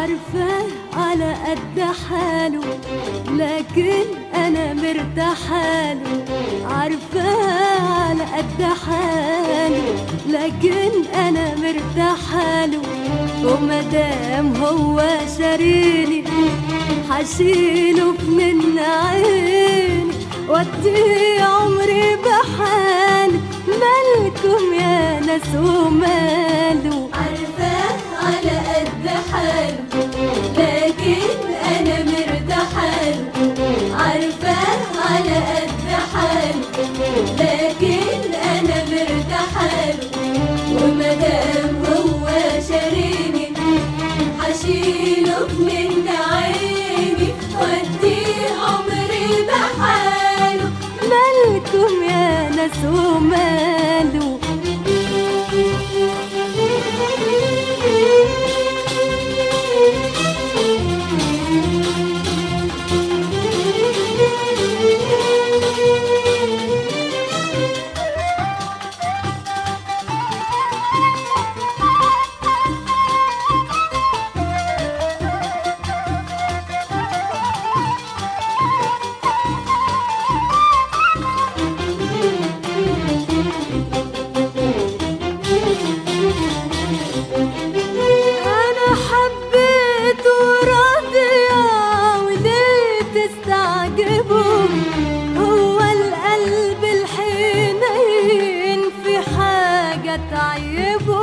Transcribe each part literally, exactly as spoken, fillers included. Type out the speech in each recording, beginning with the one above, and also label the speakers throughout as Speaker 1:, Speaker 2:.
Speaker 1: عارفاه على قد حاله لكن انا مرتاحاله، عارفاه على قد حاله لكن انا مرتاحاله، ومادام هو شاريني حشيله من عيني وادي عمري بحالي. مالكم يا ناس وماله؟
Speaker 2: عارفاه على قد حاله لكن انا مرتاحاله، عارفاه على قد حاله لكن انا مرتاحاله، ومادام هو شاريني حشيله من عيني وادي عمري بحاله.
Speaker 1: مالكم يا ناس وماله؟ هو القلب الحنين في حاجة تعيبه،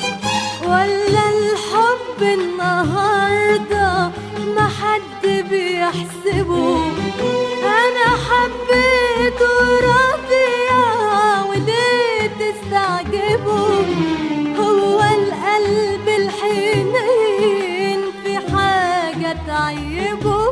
Speaker 1: ولا الحب النهاردة ما حد بيحسبه؟ أنا حبيت وراضية وليه تستعجبه؟ هو القلب الحنين في حاجة تعيبه،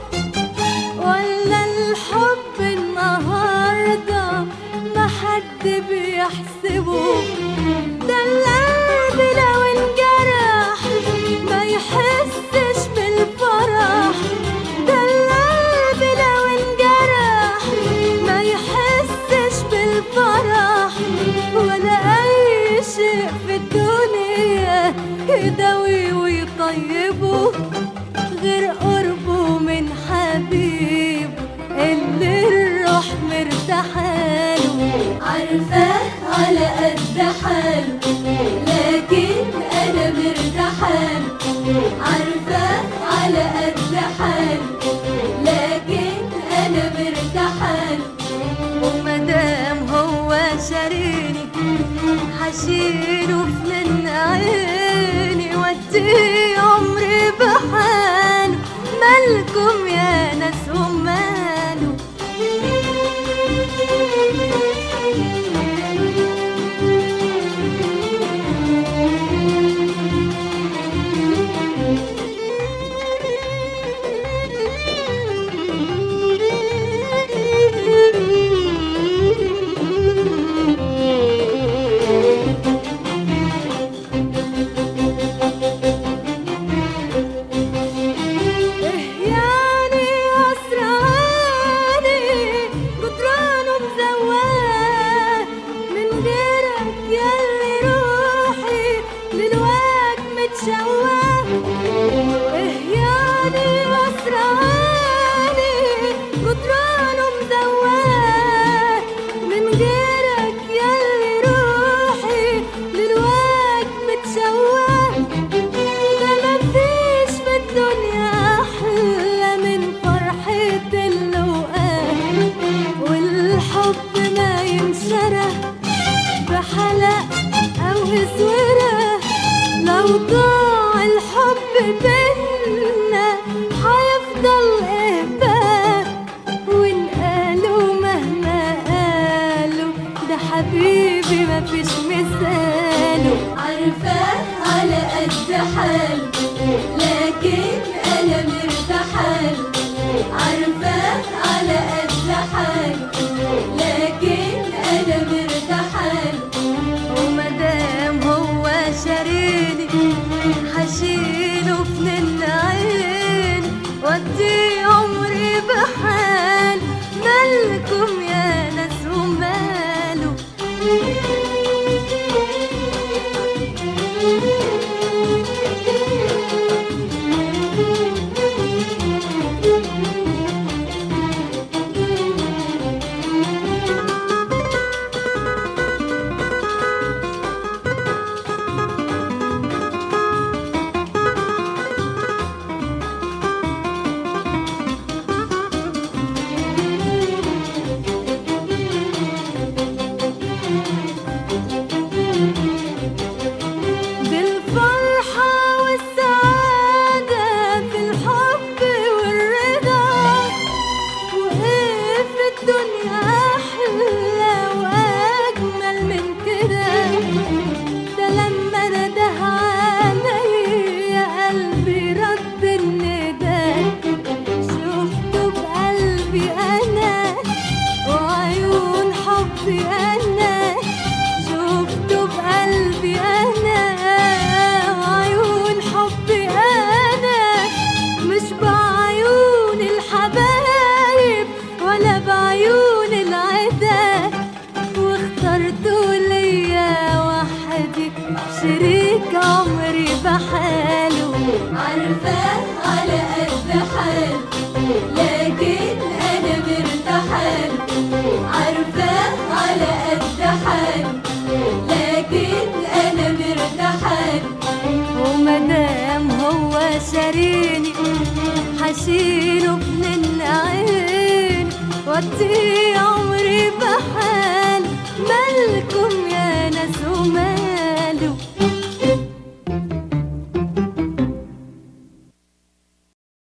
Speaker 1: ولا الحب النهاردة ما حد بيحسبه؟ ده القلب لو انجرح ما يحسش بالفرح، ده القلب لو انجرح ما يحسش بالفرح، ولا أي شيء في الدنيا يداوي ويطيبه غير قربه من حبيب اللي الروح مرتاحاله.
Speaker 2: عارفاه على قد حاله لكن انا مرتاحاله، عارفاه على قد حاله لكن انا مرتاحاله،
Speaker 1: ومادام هو شاريني حشيله من عيني وادي عمري بحاله. مالكم يا ناس وماله؟ لو ضاع الحب بينا حيفضل إهبال، وإن قالوا مهما قالوا ده حبيبي مفيش مثاله.
Speaker 2: عارفاه على قد حاله لكن أنا مرتاحاله، عارفاه على قد حاله لكن أنا مرتاحاله،
Speaker 1: ومادام هو شاريني حشيله من عيني وادي عمري بحال. مالكم يا ناس وماله؟
Speaker 2: عارفاه على قد حاله لكن انا مرتاحاله. عارفاه على قد حاله لكن انا مرتاحاله.
Speaker 1: ومدام هو شاريني حشيله بنن عيني وادي عمري بحاله.